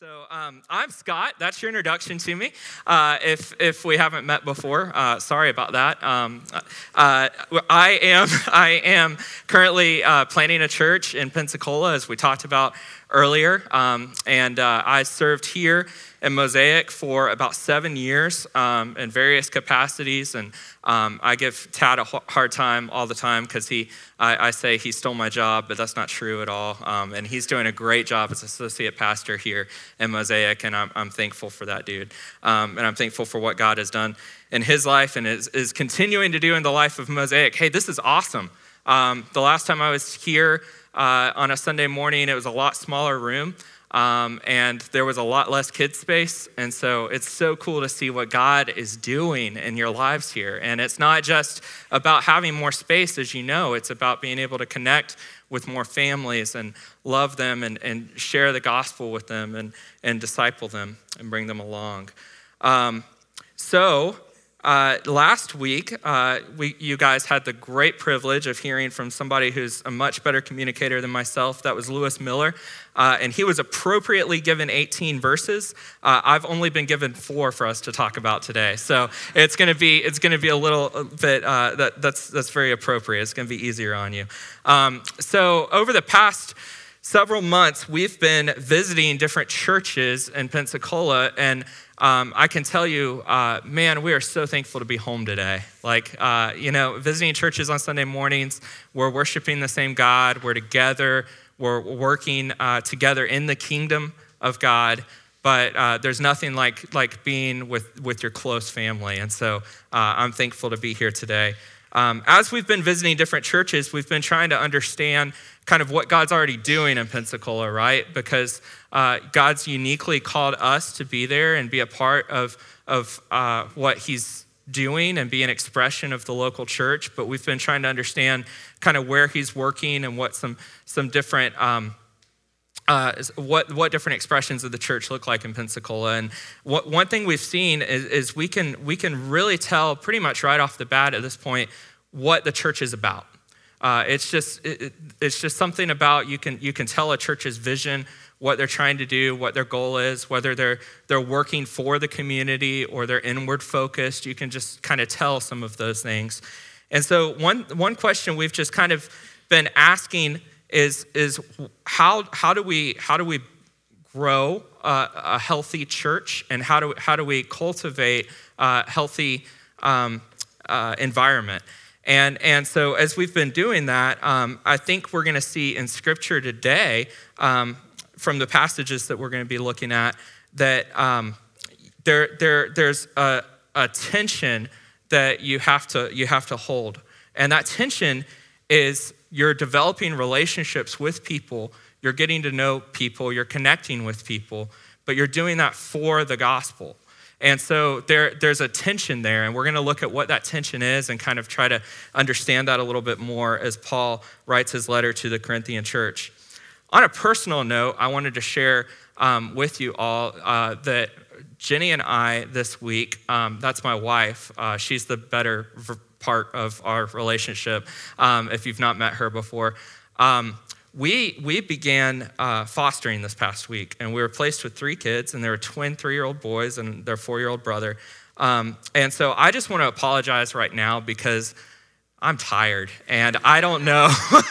I'm Scott. That's your introduction to me. If we haven't met before, sorry about that. I am currently planning a church in Pensacola, as we talked about earlier, and I served here in Mosaic for about 7 years in various capacities, and I give Tad a hard time all the time because I say he stole my job, but that's not true at all. And he's doing a great job as associate pastor here in Mosaic, and I'm thankful for that dude. And I'm thankful for what God has done in his life and is continuing to do in the life of Mosaic. Hey, this is awesome. The last time I was here on a Sunday morning, it was a lot smaller room. And there was a lot less kid space. And so it's so cool to see what God is doing in your lives here. And it's not just about having more space, as you know, it's about being able to connect with more families and love them and share the gospel with them and disciple them and bring them along. Last week, you guys had the great privilege of hearing from somebody who's a much better communicator than myself. That was Lewis Miller, and he was appropriately given 18 verses. I've only been given 4 for us to talk about today, so it's going to be a little bit that's very appropriate. It's going to be easier on you. So over the past several months, we've been visiting different churches in Pensacola, and I can tell you, man, we are so thankful to be home today. Visiting churches on Sunday mornings, we're worshiping the same God, we're together, we're working together in the kingdom of God, but there's nothing like being with your close family, and so I'm thankful to be here today. As we've been visiting different churches, we've been trying to understand kind of what God's already doing in Pensacola, right? Because God's uniquely called us to be there and be a part of what he's doing and be an expression of the local church. But we've been trying to understand kind of where he's working and what some different what different expressions of the church look like in Pensacola. And one thing we've seen is we can really tell pretty much right off the bat at this point what the church is about. It's just something about you can tell a church's vision, what they're trying to do, what their goal is, whether they're working for the community or they're inward focused. You can just kind of tell some of those things. And so one question we've just kind of been asking is how do we grow a healthy church, and how do we cultivate a healthy environment? And so as we've been doing that, I think we're going to see in Scripture today, from the passages that we're going to be looking at, that there's a tension that you have to hold, and that tension is you're developing relationships with people, you're getting to know people, you're connecting with people, but you're doing that for the gospel. And so there's a tension there, and we're going to look at what that tension is and kind of try to understand that a little bit more as Paul writes his letter to the Corinthian church. On a personal note, I wanted to share with you all that Jenny and I this week, that's my wife, she's the better part of our relationship, if you've not met her before. We began fostering this past week, and we were placed with 3 kids, and they were twin 3-year-old boys and their 4-year-old brother. And so I just want to apologize right now because I'm tired, and I don't know.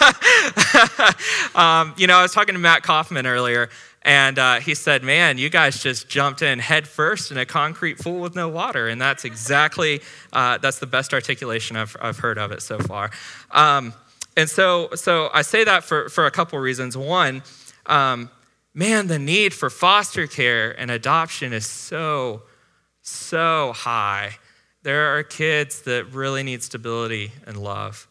I was talking to Matt Kaufman earlier, and he said, man, you guys just jumped in head first in a concrete pool with no water. And that's exactly, that's the best articulation I've heard of it so far. And so I say that for a couple reasons. One, man, the need for foster care and adoption is so high. There are kids that really need stability and love.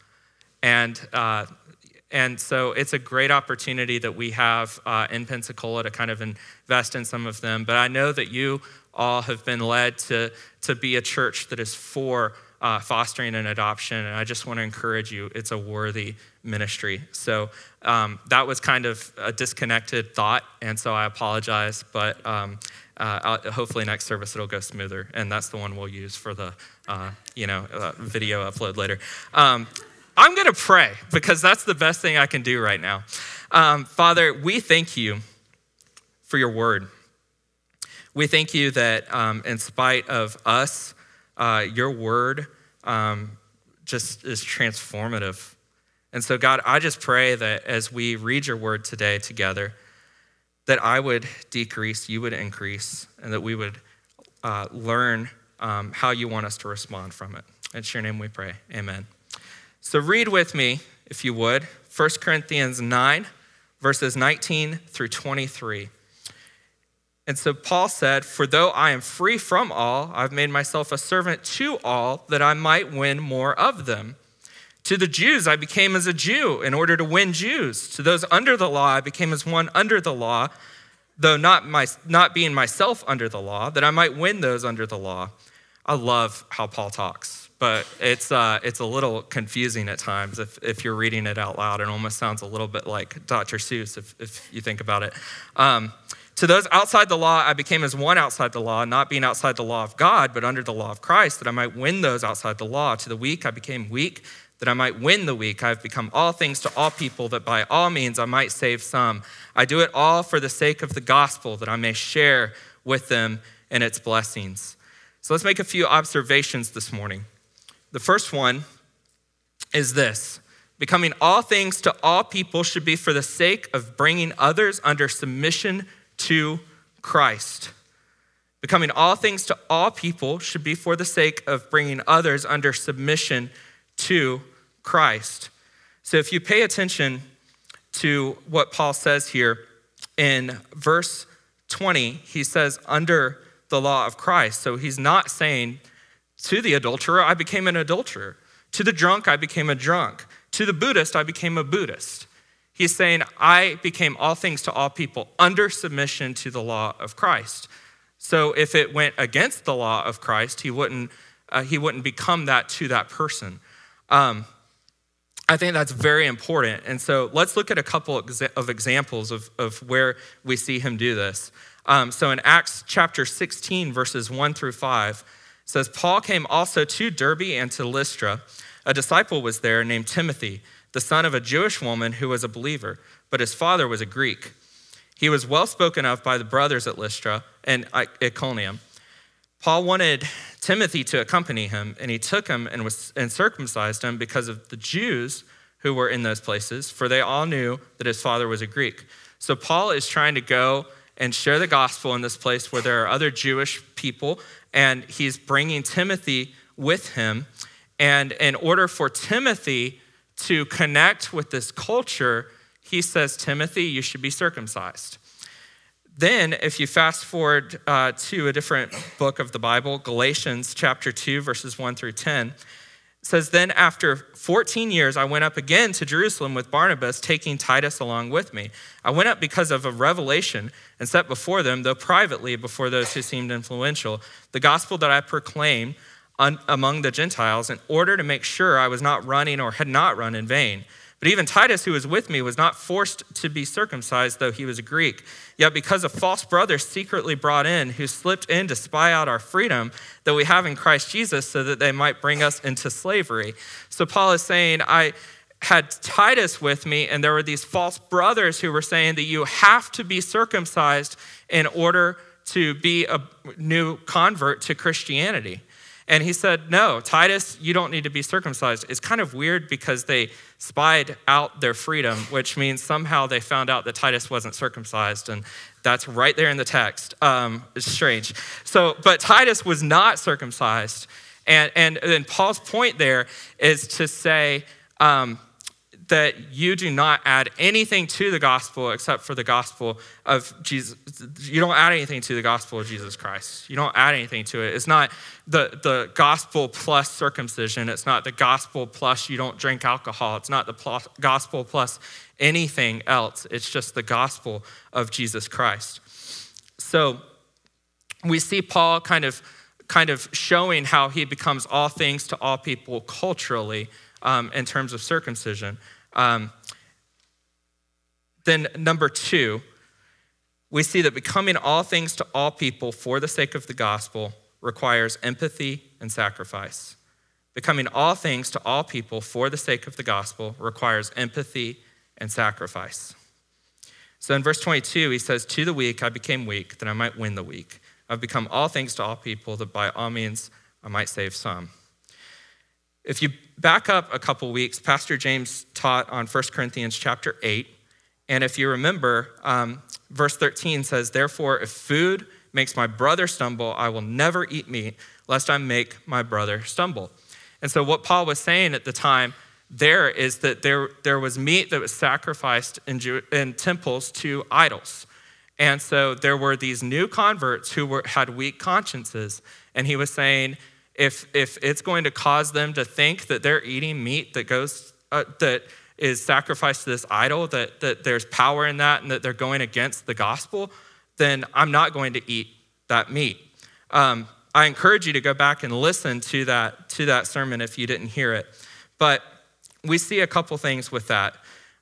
And so it's a great opportunity that we have in Pensacola to kind of invest in some of them. But I know that you all have been led to be a church that is for fostering and adoption, and I just want to encourage you, it's a worthy ministry. So that was kind of a disconnected thought, and so I apologize, but hopefully next service it'll go smoother, and that's the one we'll use for the video upload later. I'm going to pray because that's the best thing I can do right now. Father, we thank you for your word. We thank you that in spite of us, your word just is transformative. And so, God, I just pray that as we read your word today together, that I would decrease, you would increase, and that we would learn how you want us to respond from it. In your name we pray, amen. So read with me, if you would, 1 Corinthians 9, verses 19 through 23. And so Paul said, "For though I am free from all, I've made myself a servant to all, that I might win more of them. To the Jews I became as a Jew in order to win Jews. To those under the law I became as one under the law, though not being myself under the law, that I might win those under the law." I love how Paul talks, but it's a little confusing at times if you're reading it out loud. It almost sounds a little bit like Dr. Seuss if you think about it. To those outside the law, I became as one outside the law, not being outside the law of God, but under the law of Christ, that I might win those outside the law. To the weak, I became weak, that I might win the weak. I have become all things to all people, that by all means I might save some. I do it all for the sake of the gospel, that I may share with them in its blessings. So let's make a few observations this morning. The first one is this: becoming all things to all people should be for the sake of bringing others under submission to Christ. Becoming all things to all people should be for the sake of bringing others under submission to Christ. So if you pay attention to what Paul says here in verse 20, he says under the law of Christ. So he's not saying to the adulterer, I became an adulterer. To the drunk, I became a drunk. To the Buddhist, I became a Buddhist. He's saying, I became all things to all people under submission to the law of Christ. So if it went against the law of Christ, he wouldn't become that to that person. I think that's very important. And so let's look at a couple of examples of where we see him do this. So in Acts chapter 16, verses 1 through 5, it says, Paul came also to Derbe and to Lystra. A disciple was there named Timothy, the son of a Jewish woman who was a believer, but his father was a Greek. He was well spoken of by the brothers at Lystra and Iconium. Paul wanted Timothy to accompany him, and he took him and circumcised him because of the Jews who were in those places, for they all knew that his father was a Greek. So Paul is trying to go and share the gospel in this place where there are other Jewish people, and he's bringing Timothy with him. And in order for Timothy to connect with this culture, he says, Timothy, you should be circumcised. Then, if you fast forward to a different book of the Bible, Galatians chapter 2, verses 1 through 10, it says, Then after 14 years, I went up again to Jerusalem with Barnabas, taking Titus along with me. I went up because of a revelation and set before them, though privately before those who seemed influential, the gospel that I proclaimed among the Gentiles in order to make sure I was not running or had not run in vain. But even Titus, who was with me, was not forced to be circumcised, though he was a Greek. Yet because of false brothers secretly brought in, who slipped in to spy out our freedom that we have in Christ Jesus, so that they might bring us into slavery. So Paul is saying, I had Titus with me, and there were these false brothers who were saying that you have to be circumcised in order to be a new convert to Christianity. And he said, no, Titus, you don't need to be circumcised. It's kind of weird because they spied out their freedom, which means somehow they found out that Titus wasn't circumcised. And that's right there in the text. It's strange. But Titus was not circumcised. And Paul's point there is to say that you do not add anything to the gospel except for the gospel of Jesus. You don't add anything to the gospel of Jesus Christ. You don't add anything to it. It's not the gospel plus circumcision. It's not the gospel plus you don't drink alcohol. It's not the gospel plus anything else. It's just the gospel of Jesus Christ. So we see Paul kind of showing how he becomes all things to all people culturally in terms of circumcision. Then number 2, we see that becoming all things to all people for the sake of the gospel requires empathy and sacrifice. Becoming all things to all people for the sake of the gospel requires empathy and sacrifice. So in verse 22, he says, To the weak I became weak, that I might win the weak. I've become all things to all people, that by all means I might save some. If you back up a couple weeks, Pastor James taught on 1 Corinthians chapter 8. And if you remember, verse 13 says, therefore, if food makes my brother stumble, I will never eat meat, lest I make my brother stumble. And so what Paul was saying at the time there is that there was meat that was sacrificed in temples to idols. And so there were these new converts who had weak consciences. And he was saying, if it's going to cause them to think that they're eating meat that is sacrificed to this idol, that there's power in that and that they're going against the gospel, then I'm not going to eat that meat. I encourage you to go back and listen to that sermon if you didn't hear it. But we see a couple things with that.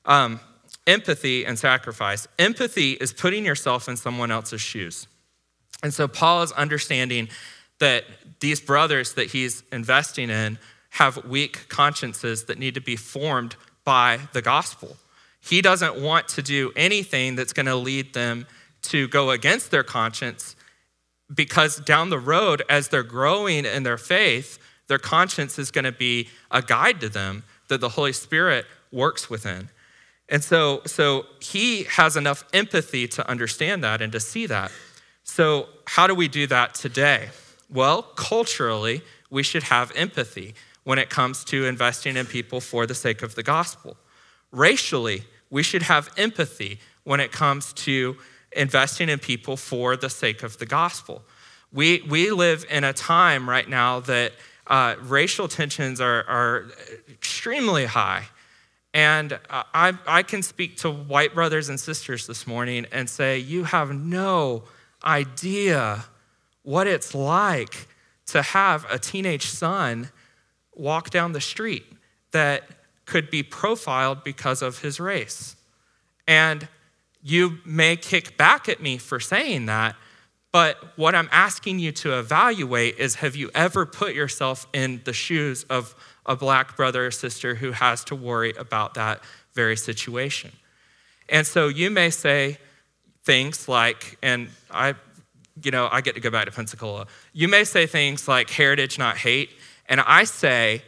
Empathy and sacrifice. Empathy is putting yourself in someone else's shoes. And so Paul is understanding that these brothers that he's investing in have weak consciences that need to be formed by the gospel. He doesn't want to do anything that's going to lead them to go against their conscience, because down the road, as they're growing in their faith, their conscience is going to be a guide to them that the Holy Spirit works within. And so he has enough empathy to understand that and to see that. So how do we do that today? Well, culturally, we should have empathy when it comes to investing in people for the sake of the gospel. Racially, we should have empathy when it comes to investing in people for the sake of the gospel. We live in a time right now that racial tensions are extremely high. And I can speak to white brothers and sisters this morning and say, you have no idea what it's like to have a teenage son walk down the street that could be profiled because of his race. And you may kick back at me for saying that, but what I'm asking you to evaluate is, have you ever put yourself in the shoes of a black brother or sister who has to worry about that very situation? And so you may say things like, and I get to go back to Pensacola. You may say things like heritage, not hate. And I say,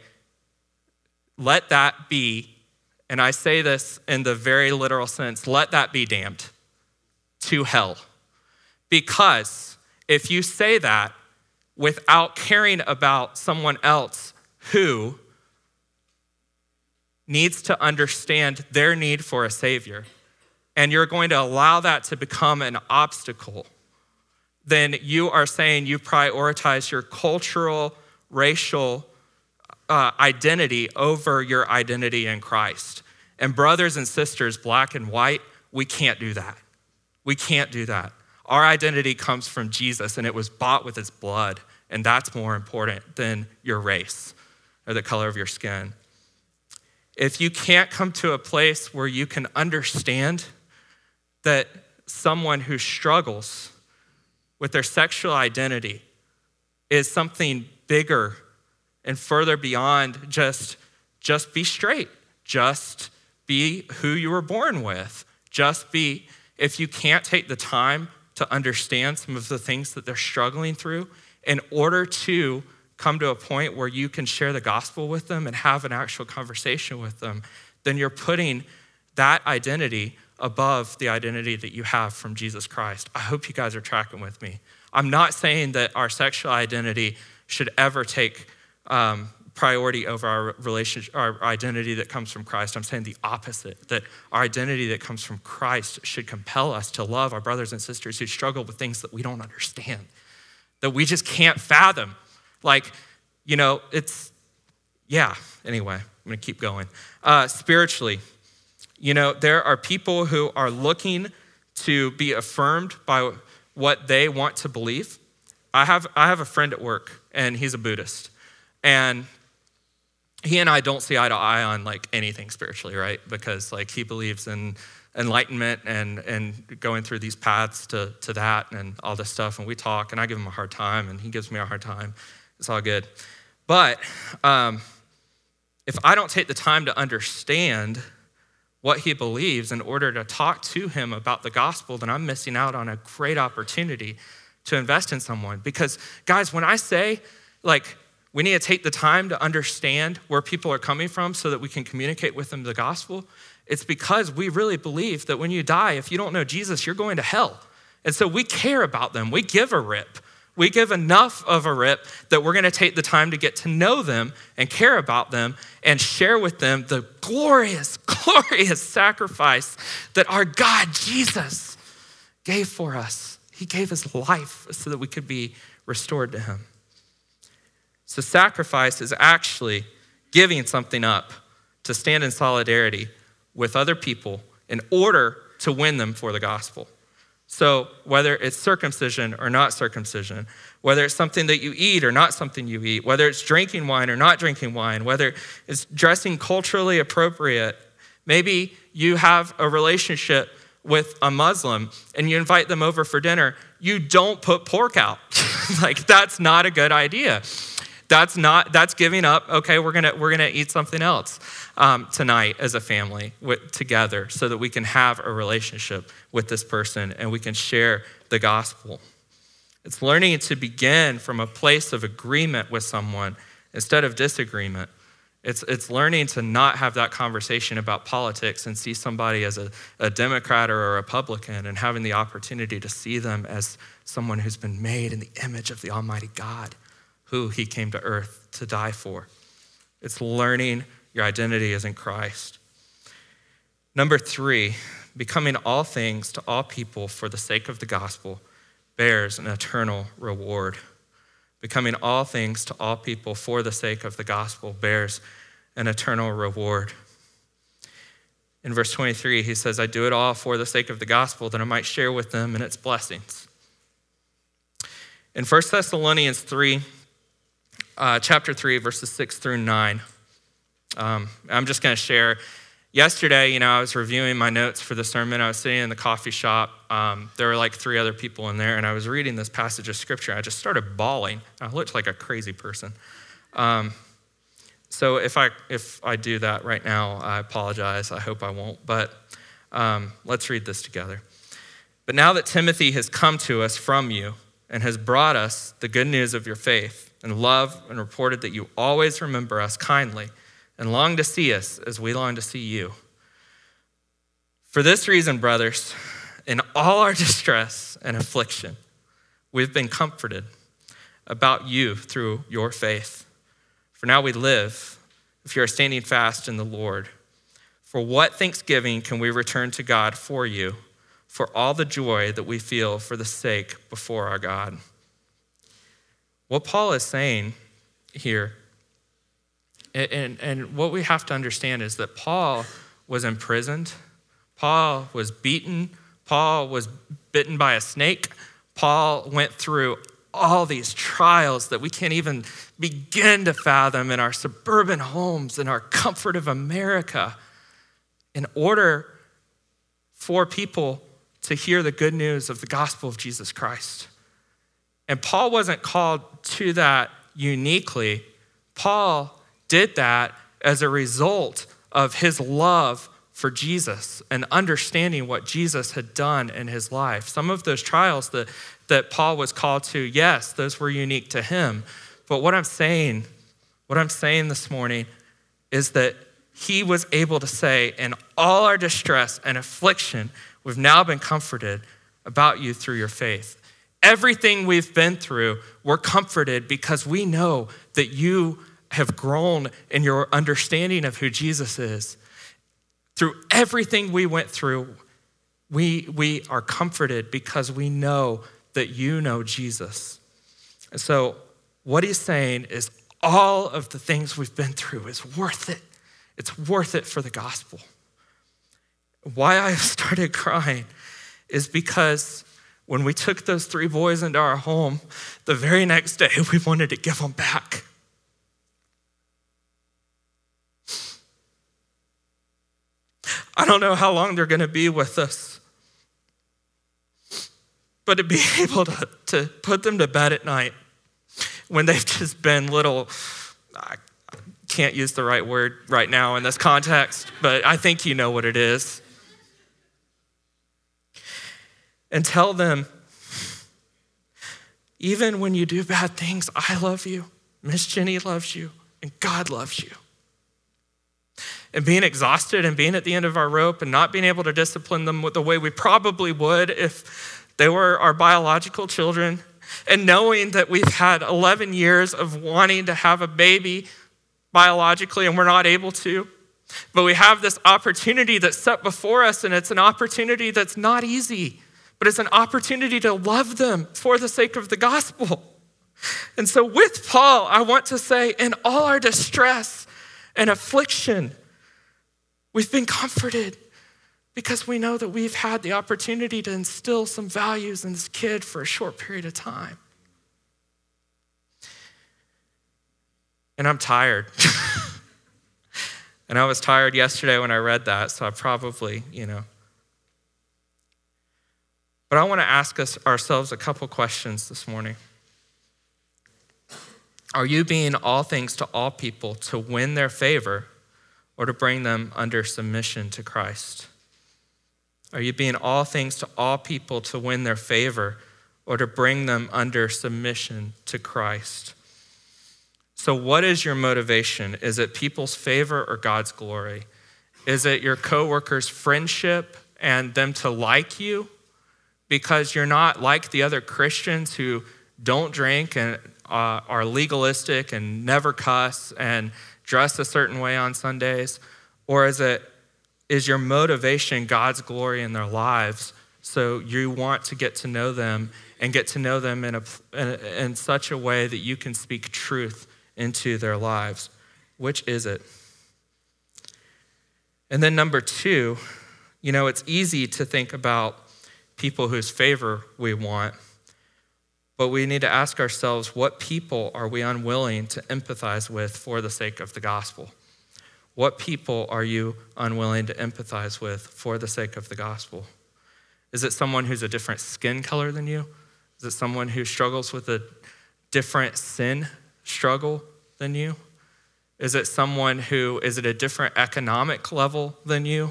let that be, and I say this in the very literal sense, let that be damned to hell. Because if you say that without caring about someone else who needs to understand their need for a savior, and you're going to allow that to become an obstacle, then you are saying you prioritize your cultural, racial identity over your identity in Christ. And brothers and sisters, black and white, we can't do that. We can't do that. Our identity comes from Jesus, and it was bought with his blood, and that's more important than your race or the color of your skin. If you can't come to a place where you can understand that someone who struggles with their sexual identity is something bigger and further beyond just be straight, just be who you were born with, just be, if you can't take the time to understand some of the things that they're struggling through in order to come to a point where you can share the gospel with them and have an actual conversation with them, then you're putting that identity above the identity that you have from Jesus Christ. I hope you guys are tracking with me. I'm not saying that our sexual identity should ever take priority over our relationship, our identity that comes from Christ. I'm saying the opposite, that our identity that comes from Christ should compel us to love our brothers and sisters who struggle with things that we don't understand, that we just can't fathom. Anyway, I'm gonna keep going. Spiritually, there are people who are looking to be affirmed by what they want to believe. I have a friend at work, and he's a Buddhist. And he and I don't see eye to eye on anything spiritually, right? Because he believes in enlightenment and going through these paths to that and all this stuff. And we talk, and I give him a hard time, and he gives me a hard time. It's all good. But if I don't take the time to understand what he believes in order to talk to him about the gospel, then I'm missing out on a great opportunity to invest in someone. Because guys, when I say like we need to take the time to understand where people are coming from so that we can communicate with them the gospel, it's because we really believe that when you die, if you don't know Jesus, you're going to hell. And so we care about them. We give a rip. We give enough of a rip that we're going to take the time to get to know them and care about them and share with them the glorious, glorious sacrifice that our God, Jesus, gave for us. He gave his life so that we could be restored to him. So sacrifice is actually giving something up to stand in solidarity with other people in order to win them for the gospel. So whether it's circumcision or not circumcision, whether it's something that you eat or not something you eat, whether it's drinking wine or not drinking wine, whether it's dressing culturally appropriate, maybe you have a relationship with a Muslim and you invite them over for dinner, you don't put pork out. Like, that's not a good idea. That's giving up, okay, we're gonna eat something else tonight as a family together so that we can have a relationship with this person and we can share the gospel. It's learning to begin from a place of agreement with someone instead of disagreement. It's learning to not have that conversation about politics and see somebody as a Democrat or a Republican and having the opportunity to see them as someone who's been made in the image of the Almighty God, who he came to earth to die for. It's learning your identity is in Christ. Number 3, becoming all things to all people for the sake of the gospel bears an eternal reward. Becoming all things to all people for the sake of the gospel bears an eternal reward. In verse 23, he says, I do it all for the sake of the gospel that I might share with them in its blessings. In 1 Thessalonians 3, chapter 3, verses 6 through 9. I'm just going to share. Yesterday, I was reviewing my notes for the sermon. I was sitting in the coffee shop. There were like 3 other people in there, and I was reading this passage of scripture. I just started bawling. I looked like a crazy person. So if I do that right now, I apologize. I hope I won't. But let's read this together. But now that Timothy has come to us from you and has brought us the good news of your faith and love and reported that you always remember us kindly and long to see us as we long to see you. For this reason, brothers, in all our distress and affliction, we've been comforted about you through your faith. For now we live, if you are standing fast in the Lord. For what thanksgiving can we return to God for you, for all the joy that we feel for the sake before our God? What Paul is saying here, and what we have to understand is that Paul was imprisoned, Paul was beaten, Paul was bitten by a snake, Paul went through all these trials that we can't even begin to fathom in our suburban homes, in our comfort of America, in order for people to hear the good news of the gospel of Jesus Christ. And Paul wasn't called to that uniquely. Paul did that as a result of his love for Jesus and understanding what Jesus had done in his life. Some of those trials that Paul was called to, yes, those were unique to him. But what I'm saying this morning is that he was able to say, in all our distress and affliction, we've now been comforted about you through your faith. Everything we've been through, we're comforted because we know that you have grown in your understanding of who Jesus is. Through everything we went through, we are comforted because we know that you know Jesus. And so what he's saying is all of the things we've been through is worth it. It's worth it for the gospel. Why I started crying is because when we took those 3 boys into our home, the very next day we wanted to give them back. I don't know how long they're going to be with us, but to be able to put them to bed at night when they've just been little, I can't use the right word right now in this context, but I think you know what it is. And tell them even when you do bad things, I love you, Miss Jenny loves you, and God loves you. And being exhausted and being at the end of our rope and not being able to discipline them the way we probably would if they were our biological children, and knowing that we've had 11 years of wanting to have a baby biologically and we're not able to, but we have this opportunity that's set before us, and it's an opportunity that's not easy, but it's an opportunity to love them for the sake of the gospel. And so with Paul, I want to say, in all our distress and affliction, we've been comforted because we know that we've had the opportunity to instill some values in this kid for a short period of time. And I'm tired. And I was tired yesterday when I read that, so I probably, But I want to ask ourselves a couple questions this morning. Are you being all things to all people to win their favor or to bring them under submission to Christ? Are you being all things to all people to win their favor or to bring them under submission to Christ? So what is your motivation? Is it people's favor or God's glory? Is it your coworkers' friendship and them to like you because you're not like the other Christians who don't drink and are legalistic and never cuss and dress a certain way on Sundays? Or is your motivation God's glory in their lives, so you want to get to know them and get to know them in such a way that you can speak truth into their lives? Which is it? And then number two, it's easy to think about people whose favor we want, but we need to ask ourselves, what people are we unwilling to empathize with for the sake of the gospel? What people are you unwilling to empathize with for the sake of the gospel? Is it someone who's a different skin color than you? Is it someone who struggles with a different sin struggle than you? Is it someone who is at a different economic level than you?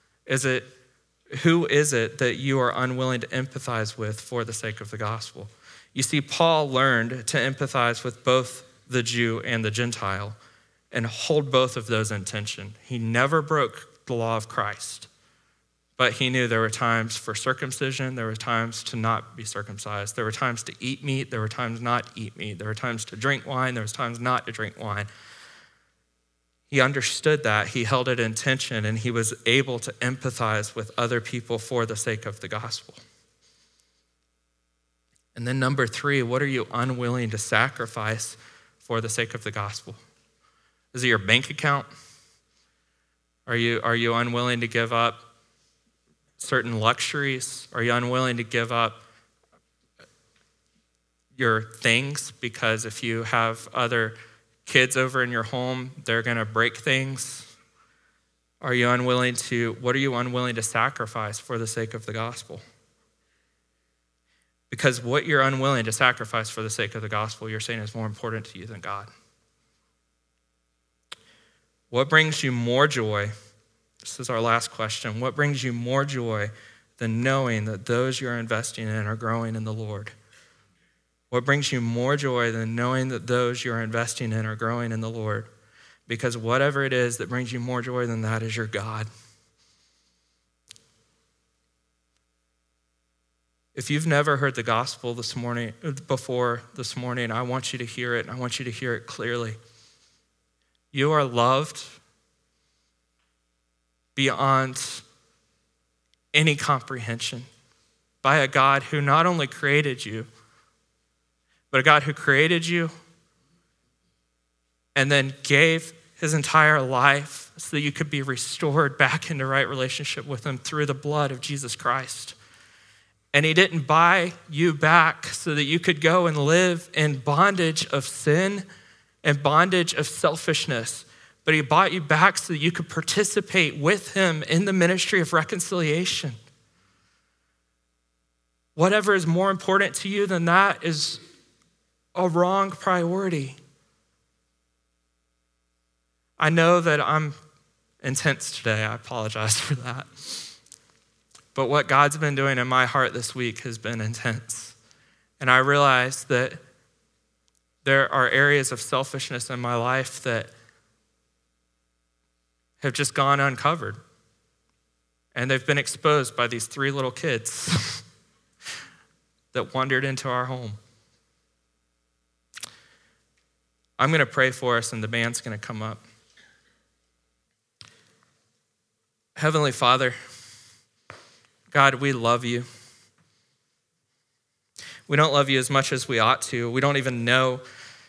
Who is it that you are unwilling to empathize with for the sake of the gospel? You see, Paul learned to empathize with both the Jew and the Gentile and hold both of those in tension. He never broke the law of Christ, but he knew there were times for circumcision, there were times to not be circumcised, there were times to eat meat, there were times not to eat meat, there were times to drink wine, there was times not to drink wine. He understood that, he held it in tension, and he was able to empathize with other people for the sake of the gospel. And then number three, what are you unwilling to sacrifice for the sake of the gospel? Is it your bank account? Are you unwilling to give up certain luxuries? Are you unwilling to give up your things because if you have other kids over in your home, they're going to break things? What are you unwilling to sacrifice for the sake of the gospel? Because what you're unwilling to sacrifice for the sake of the gospel, you're saying is more important to you than God. What brings you more joy? This is our last question. What brings you more joy than knowing that those you're investing in are growing in the Lord? What brings you more joy than knowing that those you're investing in are growing in the Lord? Because whatever it is that brings you more joy than that is your God. If you've never heard the gospel before this morning, I want you to hear it, and I want you to hear it clearly. You are loved beyond any comprehension by a God who not only created you, but a God who created you and then gave his entire life so that you could be restored back into right relationship with him through the blood of Jesus Christ. And he didn't buy you back so that you could go and live in bondage of sin and bondage of selfishness, but he bought you back so that you could participate with him in the ministry of reconciliation. Whatever is more important to you than that is a wrong priority. I know that I'm intense today. I apologize for that. But what God's been doing in my heart this week has been intense. And I realize that there are areas of selfishness in my life that have just gone uncovered. And they've been exposed by these 3 little kids that wandered into our home. I'm going to pray for us, and the band's going to come up. Heavenly Father, God, we love you. We don't love you as much as we ought to. We don't even know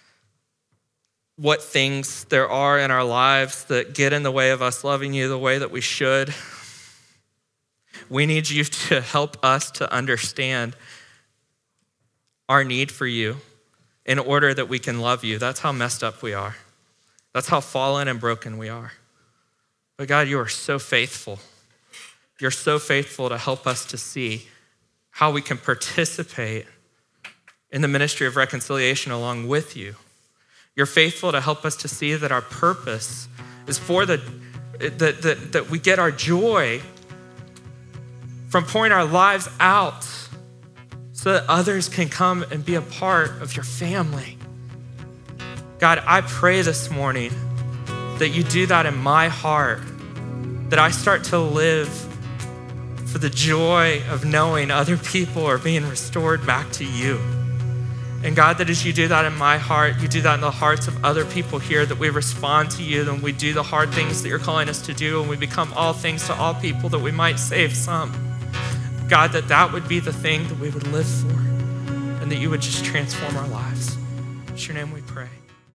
what things there are in our lives that get in the way of us loving you the way that we should. We need you to help us to understand our need for you in order that we can love you. That's how messed up we are. That's how fallen and broken we are. But God, you are so faithful. You're so faithful to help us to see how we can participate in the ministry of reconciliation along with you. You're faithful to help us to see that our purpose is for that we get our joy from pouring our lives out so that others can come and be a part of your family. God, I pray this morning that you do that in my heart, that I start to live for the joy of knowing other people are being restored back to you. And God, that as you do that in my heart, you do that in the hearts of other people here, that we respond to you and we do the hard things that you're calling us to do, and we become all things to all people, that we might save some. God, that would be the thing that we would live for, and that you would just transform our lives. In your name we pray.